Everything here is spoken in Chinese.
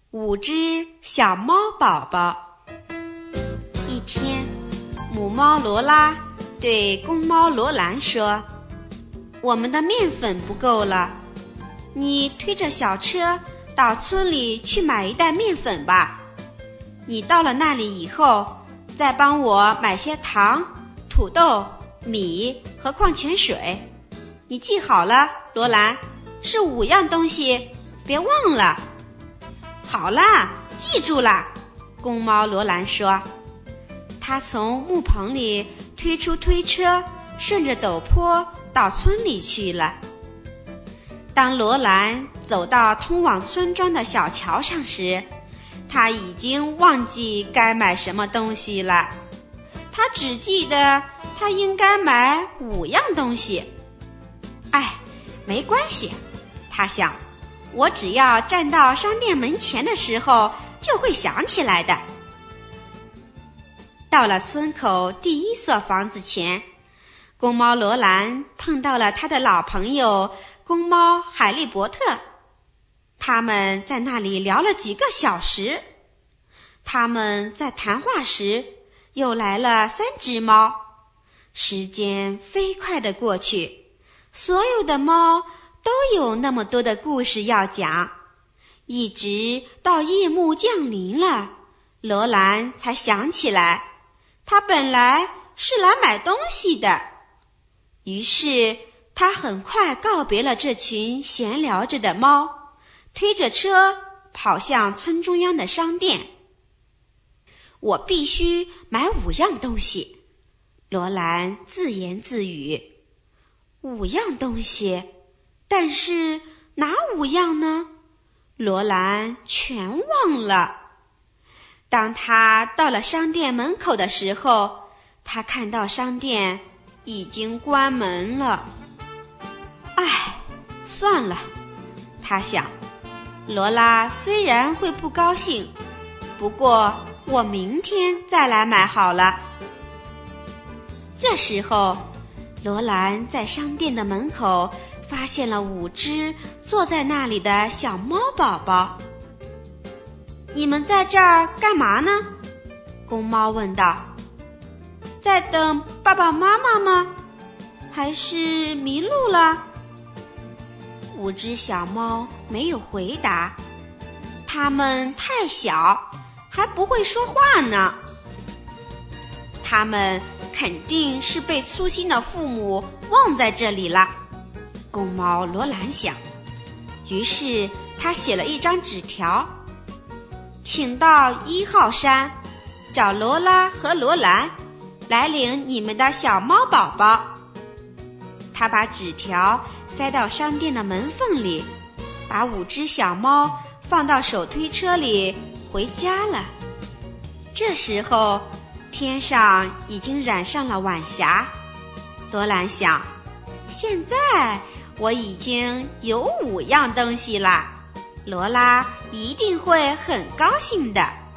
5只小猫宝宝。一天，母猫罗拉对公猫罗兰说：我们的面粉不够了，你推着小车到村里去买一袋面粉吧。你到了那里以后，再帮我买些糖、土豆、米和矿泉水。你记好了，罗兰，是5样东西，别忘了。好啦，记住啦，公猫罗兰说。他从木棚里推出推车，顺着陡坡到村里去了。当罗兰走到通往村庄的小桥上时，他已经忘记该买什么东西了。他只记得他应该买5样东西。没关系，他想，我只要站到商店门前的时候就会想起来的。到了村口第1所房子前，公猫罗兰碰到了他的老朋友公猫海利伯特。他们在那里聊了几个小时。他们在谈话时，又来了3只猫。时间飞快地过去，所有的猫都有那么多的故事要讲，一直到夜幕降临了，罗兰才想起来，他本来是来买东西的。于是他很快告别了这群闲聊着的猫，推着车跑向村中央的商店。我必须买5样东西，罗兰自言自语。5样东西，但是哪5样呢？罗兰全忘了。当他到了商店门口的时候，他看到商店已经关门了。算了，他想，罗拉虽然会不高兴，不过我明天再来买好了。这时候，罗兰在商店的门口发现了5只坐在那里的小猫宝宝。你们在这儿干嘛呢？公猫问道。在等爸爸妈妈吗？还是迷路了？5只小猫没有回答，它们太小，还不会说话呢。它们肯定是被粗心的父母忘在这里了，公猫罗兰想。于是他写了一张纸条，请到1号山找罗拉和罗兰来领你们的小猫宝宝。他把纸条塞到商店的门缝里，把5只小猫放到手推车里回家了。这时候天上已经染上了晚霞。罗兰想，现在我已经有5样东西了，罗拉一定会很高兴的。